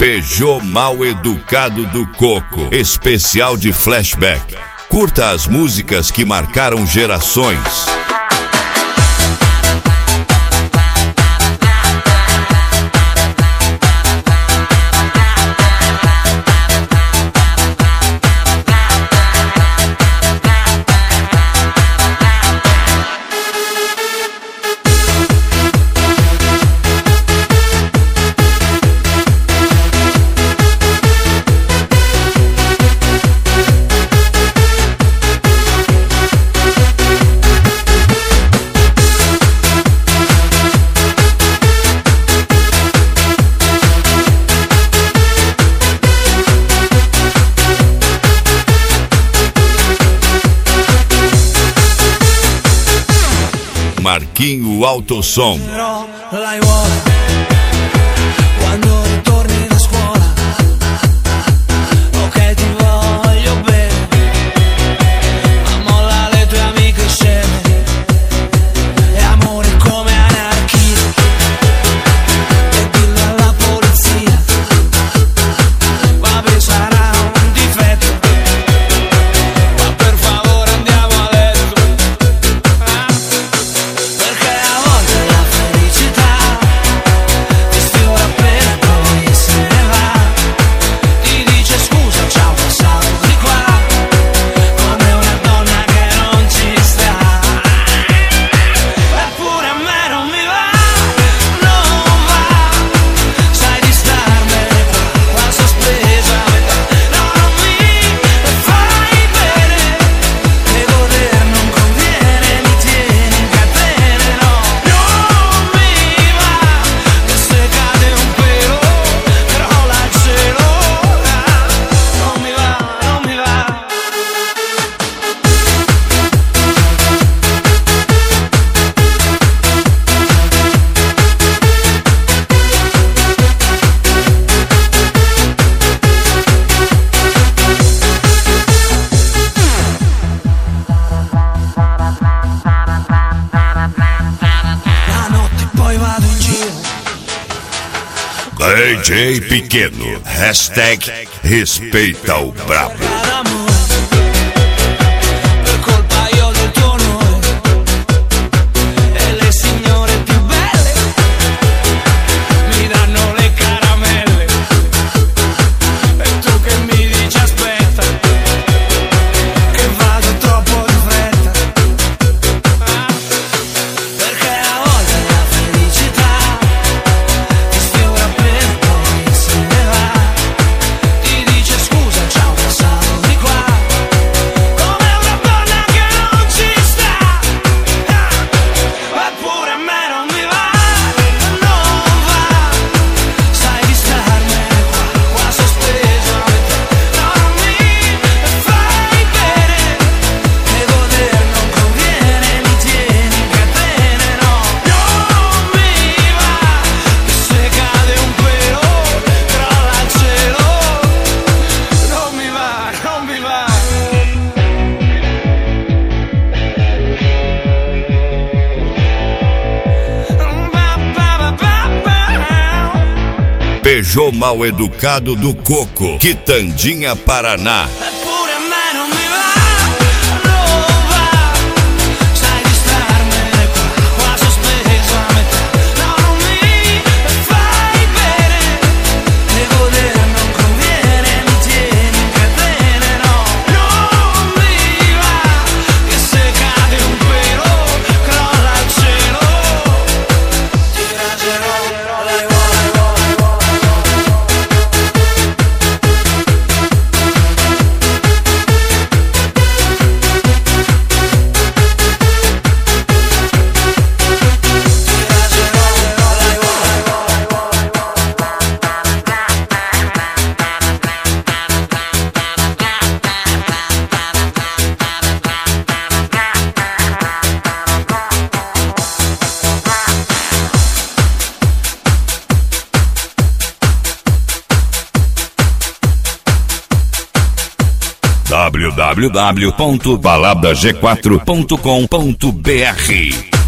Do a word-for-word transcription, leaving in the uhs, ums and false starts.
Peugeot Mal Educado do Coco, especial de flashback. Curta as músicas que marcaram gerações. Marquinho Autosom. Quando ritorni da scuola, ok ti voglio bene, ma molla le tue amiche sceme, e amore come anarchia, e dillo alla polizia, vabbè sarà un difetto, ma per favore andiamo a letto, perché a volte la felicità ti sfiora appena poi se ne va, ti dice scusa ciao passato di qua, come una donna che non ci sta, eppure a me non mi va, non va, sai di starmene qua, qua sospesa a metà, no non mi fai bene, e goder non conviene, mi tieni in catene, no, non mi va, che se cade un pelo, crolla il cielo, non mi va, non mi va. La notte poi vado in giro, D J Pequeno, hashtag respeita o brabo. ad amore, per colpa io del tuo onore, e le signore più belle mi danno le caramelle, e tu che mi dici aspetta, che vado troppo di fretta, perché a volte la felicità ti sfiora appena poi se ne va, ti dice scusa ciao passato di qua, come una donna che non ci sta, eppure a me non mi va, non va, sai di starmene qua, qua sospesa a metà, no non mi fai bene, e goder non conviene, mi tieni in catene, no, non mi va, che se cade un pelo, crolla il cielo, non mi va, non mi va. Peugeot Mal Educado do Coco, Quitandinha, Paraná. Eppure a me non mi va, non va, sai di starmene qua, qua sospeso a metà, no non mi fai bene, e goder non conviene, mi tieni in catene, no, non mi va, che se cade un pelo, crolla il cielo, ti raserò, dai, vuoi, w w w ponto balada g quatro ponto com ponto b r